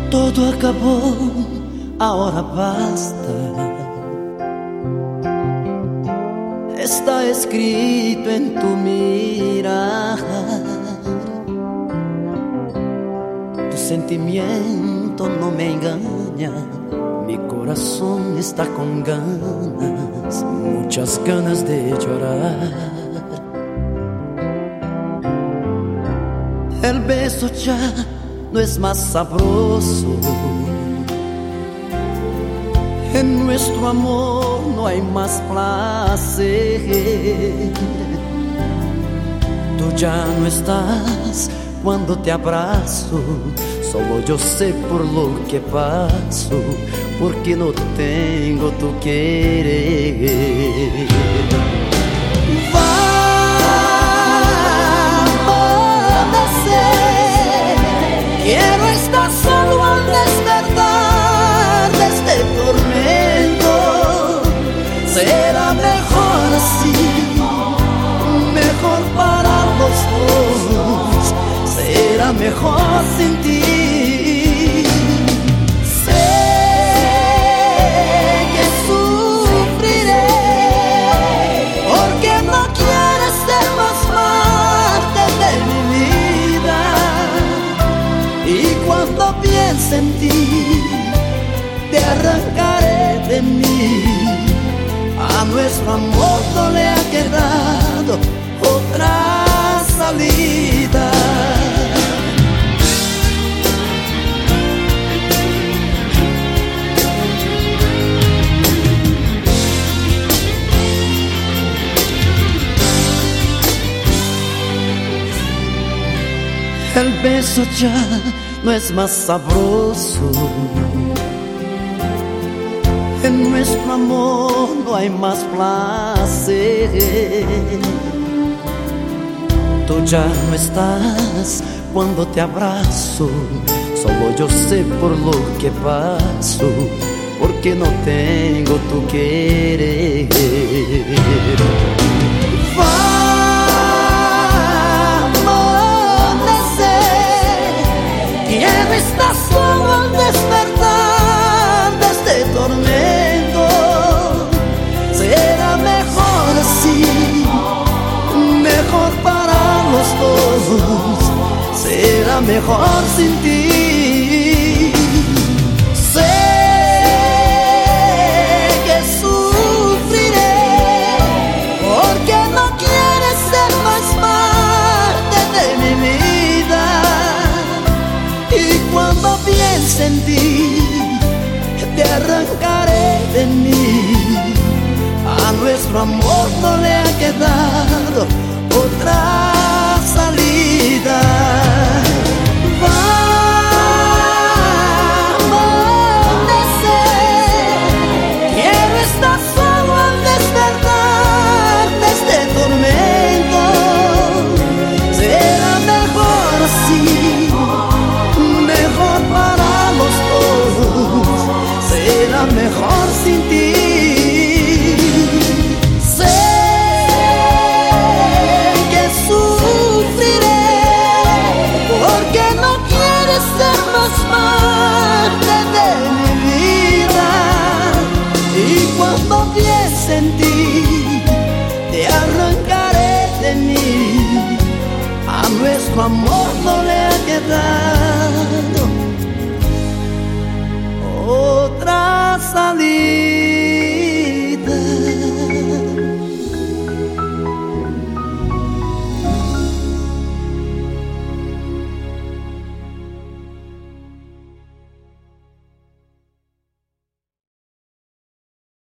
Todo acabó, ahora basta. Está escrito en tu mirar. Tu sentimiento no me engaña. Mi corazón está con ganas, muchas ganas de llorar. El beso ya no es más sabroso. En nuestro amor no hay más placer. Tú ya no estás cuando te abrazo. Solo yo sé por lo que paso, porque no tengo tu querer. Quiero estar solo al despertar de este tormento. Será mejor así, mejor para los dos. Será mejor sin ti. Sé que sufriré porque no quieres ser más parte de mi vida. Y cuando piense en ti, te arrancaré de mí. A nuestro amor no le ha quedado otra salida. El beso ya no es más sabroso. En nuestro amor no hay más placer. Tú ya no estás cuando te abrazo. Solo yo sé por lo que paso, porque no tengo tu querer. Quiero estar solo al despertar de este tormento. Será mejor así, mejor para los dos. Será mejor sin ti. Sé que sufriré porque no quieres ser más parte de mi vida. Y cuando piense en ti, te arrancaré de mí. A nuestro amor no le ha quedado otra salida. Amanecer, quiero estar solo al despertar de este tormento. Será mejor así, mejor para los dos. Será mejor sin ti. Sé que sufriré porque no quieres ser más parte de mi vida. Y cuando piense en ti, te arrancaré de mí. A nuestro amor no le ha quedado